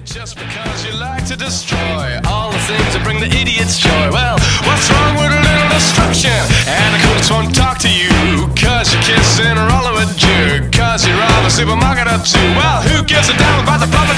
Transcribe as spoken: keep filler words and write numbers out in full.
Just because you like to destroy all the things that bring the idiots joy. Well, what's wrong with a little destruction? And the cooks won't talk to you, cause you're kissing a roller with jerk, cause you rob a supermarket or two. Well, who gives a damn about the public